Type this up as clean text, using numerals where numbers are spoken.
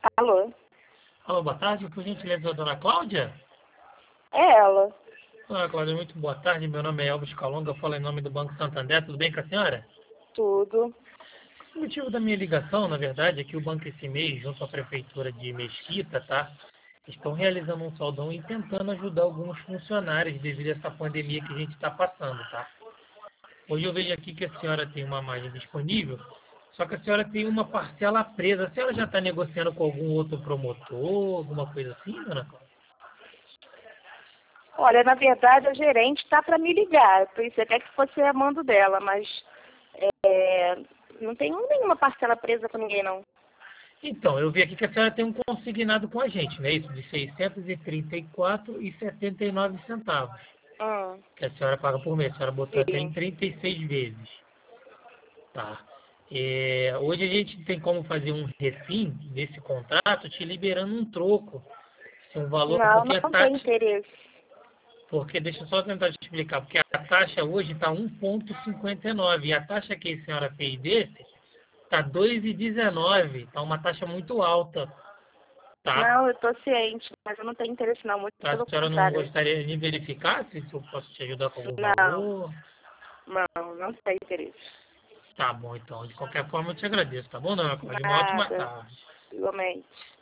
Alô? Alô, boa tarde, por gentileza, dona Cláudia? É ela. Dona Cláudia, muito boa tarde, meu nome é Elvis Calonga, eu falo em nome do Banco Santander, tudo bem com a senhora? Tudo. O motivo da minha ligação, na verdade, é que o banco esse mês, junto à prefeitura de Mesquita, tá? Estão realizando um saldão e tentando ajudar alguns funcionários devido a essa pandemia que a gente está passando, tá? Hoje eu vejo aqui que a senhora tem uma margem disponível, só que a senhora tem uma parcela presa. A senhora já está negociando com algum outro promotor, alguma coisa assim, dona Cláudia? Olha, na verdade, a gerente tá para me ligar. Eu pensei até que fosse a mando dela, mas é, não tenho nenhuma parcela presa com ninguém, não. Então, eu vi aqui que a senhora tem um consignado com a gente, né? Isso de 634,79 centavos, Hum, que a senhora paga por mês. A senhora botou até em sim. 36 vezes, tá? Hoje a gente tem como fazer um refim desse contrato te liberando um troco, assim, um valor, Não, porque a não tem taxa, interesse. porque deixa eu só tentar te explicar, porque a taxa hoje está 1,59 e a taxa que a senhora fez desse está 2,19, está uma taxa muito alta, tá? Não, eu tô ciente, mas eu não tenho interesse, não. Muito Tá? A pelo senhora não contrário. gostaria de verificar se eu posso te ajudar com algum Não, valor? não tem interesse. Tá bom, então. De qualquer forma, eu te agradeço, tá bom, dona Cláudia? Uma ótima Nada, tarde. igualmente.